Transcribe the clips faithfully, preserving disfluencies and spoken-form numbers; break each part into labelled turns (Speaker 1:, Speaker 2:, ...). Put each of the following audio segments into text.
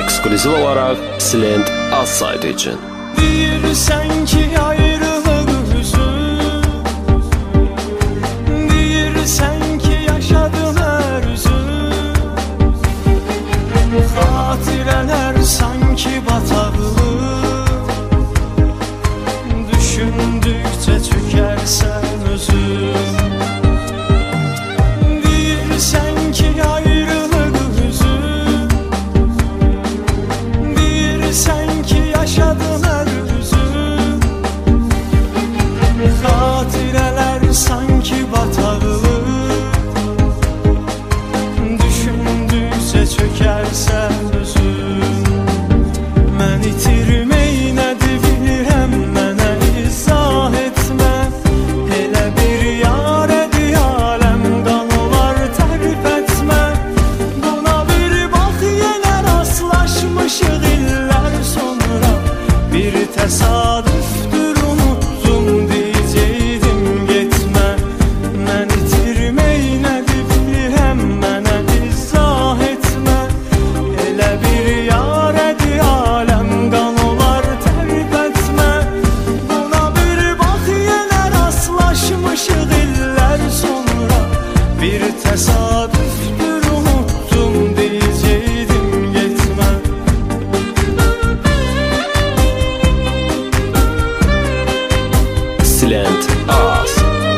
Speaker 1: ekskluziv olaraq Silent az saytı üçün.
Speaker 2: Deyirsən ki ayrılıq üzüm, deyirsən ki yaşadım hər üzüm. Xatirələr sanki bataqlıq, düşündükcə çökərsən özüm. Deyirsən ki ayrılıq üzüm, deyirsən ki yaşadım hər üzüm. Xatirələr sanki bataqlıq, düşündükcə çökərsən özüm. Mən itirmək nədir bilirəm, mənə izah etmə. Elə bir yarədi aləm, qan olar tərif etmə. Buna bir bax, yenə rastlaşmışıq illər sonra. Bir təsadüfdür unutdum, deyəcəkdim getmə. Mən itirmək nədir bilirəm, mənə izah etmə. Elə bir yarədi aləm, qan olar tərif etmə. Buna bir bax, yenə rastlaşmışıq illər sonra. Bir təsadüfdür unutdum, deyəcəkdim getmə.
Speaker 1: Silent az.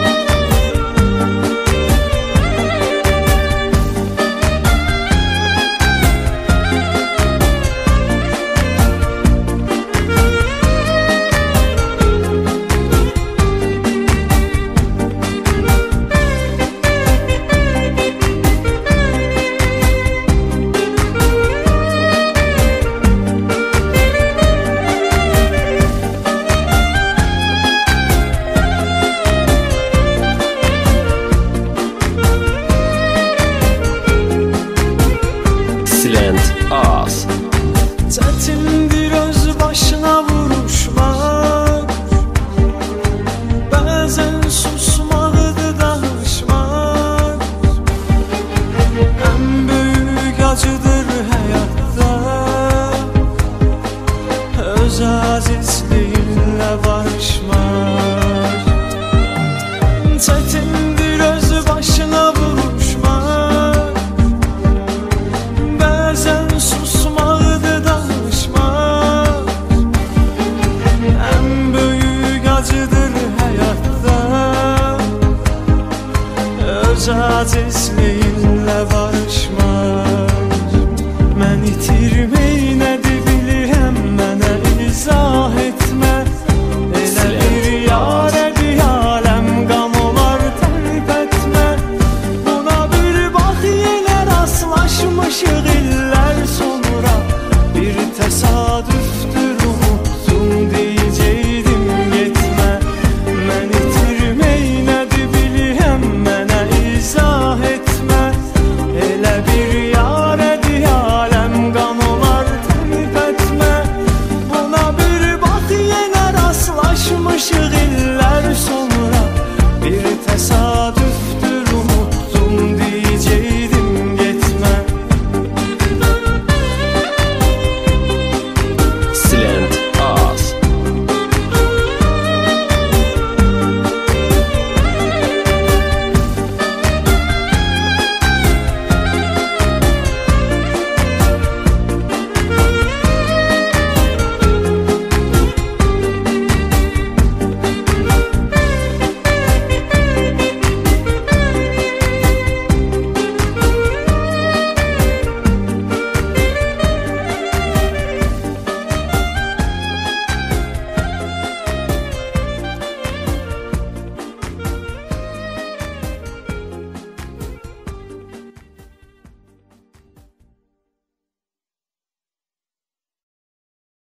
Speaker 1: Silent az.
Speaker 2: Çətindir öz başına vuruşmaq, bəzən susmaqdır danışmaq. Ən böyük acıdır həyatda öz əzizliyinlə barışmaq. Çətindir öz başına vuruşmaq, bəzən susmaqdır danışmaq. Ən böyük acıdır həyatda öz əzizliyinlə